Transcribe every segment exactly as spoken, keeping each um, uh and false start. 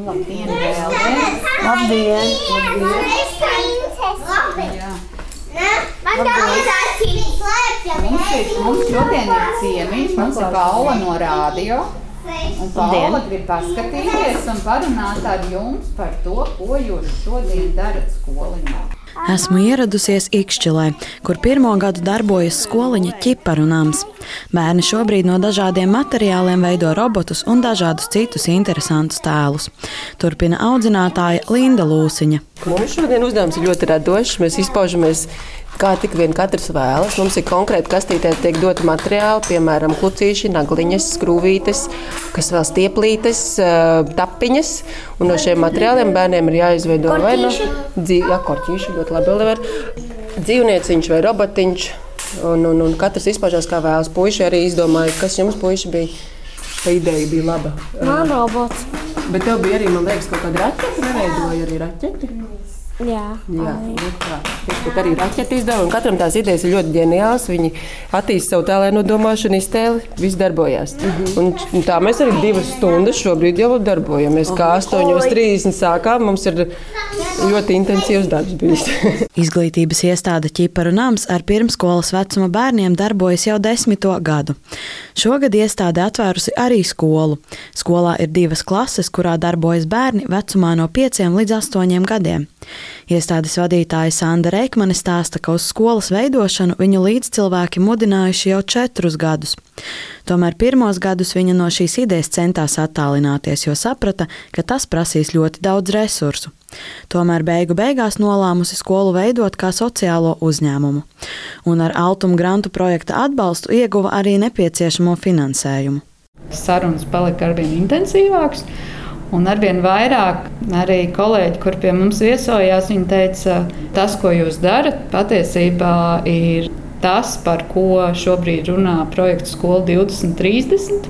Labdien, Vēlē! Labdien! Jā. Mums, ir, mums šodien ir ciemiņš, mums ir Paula no radio. Un Paula grib paskatīties un parunāt ar jums par to, ko jūs šodien darat skoliņā. Esmu ieradusies Ikšķilē, kur pirmo gadu darbojas skoliņa Ķiparu nams. Bērni šobrīd no dažādiem materiāliem veido robotus un dažādus citus interesantus tēlus. Turpina audzinātāja Linda Lūsiņa. Mums šodien uzdevums ir ļoti radošs. Mēs izpaužamies, kā tik vien katrs vēlas. Mums ir konkrēti kastītē tiek doti materiāli, piemēram, klucīši, nagliņas, skrūvītes, kas vēl stieplītes, tapiņas. Un no šiem materiāliem bērniem ir jāizveido vai nu dzīv, jā, korķīši, ļoti labi var, dzīvnieciņš vai robotiņš. Un, un, un katrs izpaužās kā vēlas. Puiši arī izdomāja, kas jums puiši bija. Tā ideja bija laba. Man robots. Bet tev bija arī, man liekas, kaut kāda raķeti, neveidoja arī raķeti? Jā. Jā, tā. Bet arī raķeti izdeva, un katram tās idejas ir ļoti ģeniāls. Viņi attīst savu tēlēno domāšanu, iztēli, viss darbojās. Mm-hmm. un, un tā mēs arī divas stundas šobrīd jau darbojamies. Kā astoņos trīsdesmit sākām, mums ir ļoti intensīvs darbs bijis. Izglītības iestāde Ķiparu nams ar pirmskolas vecuma bērniem darbojas jau desmito gadu. Šogad iestāde atvērusi arī skolu. Skolā ir divas klases, kurā darbojas bērni vecumā no pieciem līdz astoņiem gadiem. Iestādes vadītāja Sanda Reikmane stāsta, ka uz skolas veidošanu viņu līdzcilvēki mudinājuši jau četrus gadus. Tomēr pirmos gadus viņa no šīs idejas centās attālināties, jo saprata, ka tas prasīs ļoti daudz resursu. Tomēr beigu beigās nolēmusi skolu veidot kā sociālo uzņēmumu. Un ar Altuma grantu projekta atbalstu ieguva arī nepieciešamo finansējumu. Sarunas palika arvien intensīvākas. Un arvien vairāk arī kolēģi, kur pie mums viesojās, viņi teica, tas, ko jūs darat, patiesībā ir tas, par ko šobrīd runā projekts Skola divdesmit trīsdesmit.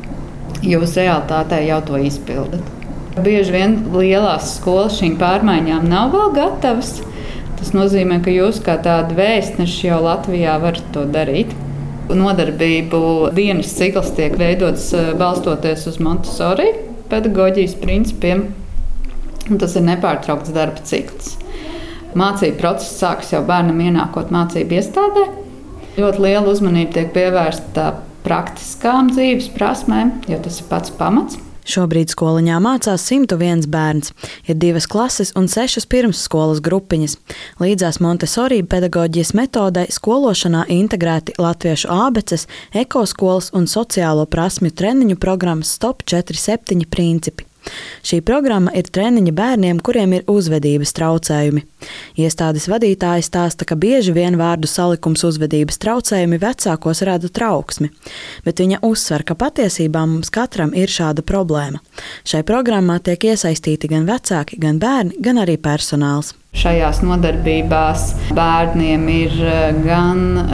Jūs realitātē jau to izpildat. Bieži vien lielās skolas šīm pārmaiņām nav vēl gatavas. Tas nozīmē, ka jūs kā tādi vēstneši jau Latvijā varat to darīt. Nodarbību dienas cikls tiek veidots balstoties uz Montessori pedagoģijas principiem, un tas ir nepārtraukts darba cikls. Mācību process sākas jau bērnam ienākot mācību iestādē. Ļoti liela uzmanība tiek pievērsta praktiskām dzīves prasmēm, jo tas ir pats pamats. Šobrīd skoliņā mācās simt viens bērns. Ir divas klases un sešas pirmsskolas grupiņas. Līdzās Montessori pedagoģijas metodei skološanā integrēti latviešu ābeces, ekoskolas un sociālo prasmju treniņu programmas Stop četri septiņi principi. Šī programma ir treniņa bērniem, kuriem ir uzvedības traucējumi. Iestādes vadītāji stāsta, ka bieži vien vārdu salikums uzvedības traucējumi vecākos rada trauksmi, bet viņa uzsver, ka patiesībā mums katram ir šāda problēma. Šai programmā tiek iesaistīti gan vecāki, gan bērni, gan arī personāls. Šajās nodarbībās bērniem ir gan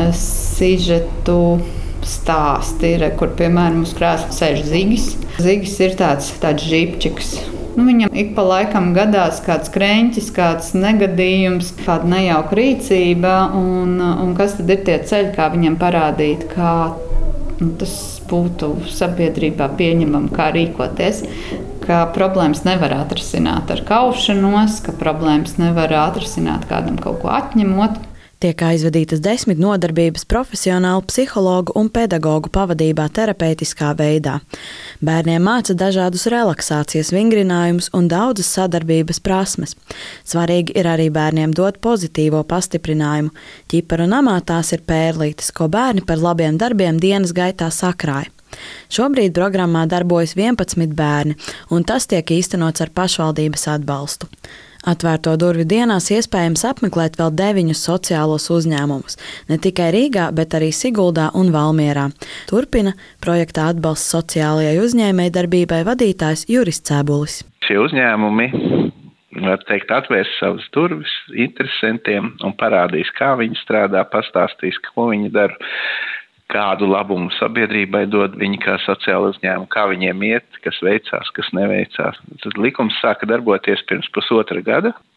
sižetu stāsti, ir, kur, piemēram, uz krēsla sēž Zigis. Zigis ir tāds, tāds žipčiks. Nu, viņam ik pa laikam gadās kāds kreņķis, kāds negadījums, kāda nejauka rīcība, un, un kas tad ir tie ceļi, kā viņam parādīt, kā nu, tas būtu sabiedrībā pieņemam, kā rīkoties, ka problēmas nevar atrisināt ar kaušanos, ka problēmas nevar atrisināt kādam kaut ko atņemot. Tiek aizvadītas desmit nodarbības profesionālu psihologu un pedagogu pavadībā terapeitiskā veidā. Bērniem māca dažādus relaksācijas vingrinājumus un daudzas sadarbības prasmes. Svarīgi ir arī bērniem dot pozitīvo pastiprinājumu. Ķiparu namā tās ir pērlītes, ko bērni par labiem darbiem dienas gaitā sakrāja. Šobrīd programmā darbojas vienpadsmit bērni, un tas tiek īstenots ar pašvaldības atbalstu. Atvērto durvju dienās iespējams apmeklēt vēl deviņus sociālos uzņēmumus, ne tikai Rīgā, bet arī Siguldā un Valmierā. Turpina projekta atbalsts sociālajai uzņēmējdarbībai vadītājs Juris Cēbulis. Šie uzņēmumi, var teikt, atvērs savas durvis interesantiem un parādīs, kā viņi strādā, pastāstīs, ko viņi dara. Kādu labumu sabiedrībai dod viņi kā sociāli uzņēmumi, kā viņiem iet, kas veicās, kas neveicās. Tad likums sāka darboties pirms pusotra gada.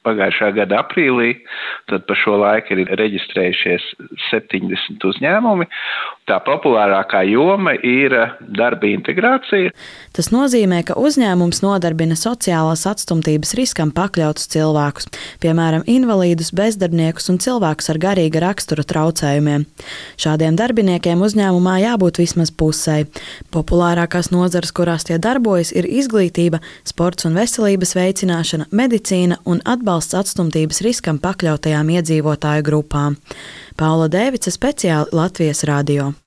pagājušā gada aprīlī, tad pa šo laiku ir reģistrējušies septiņdesmit uzņēmumi. Tā populārākā joma ir darba integrācija. Tas nozīmē, ka uzņēmums nodarbina sociālās atstumtības riskam pakļautus cilvēkus, piemēram, invalīdus, bezdarbniekus un cilvēkus ar garīga rakstura traucējumiem. Šādiem darbiniekiem uzņēmumā jābūt vismaz pusei. Populārākās nozares, kurās tie darbojas, ir izglītība, sports un veselības veicināšana, medicīna un atbalsts atstumtības riskam pakļautajām iedzīvotāju grupām. Paula Dēvica, speciāli Latvijas radio.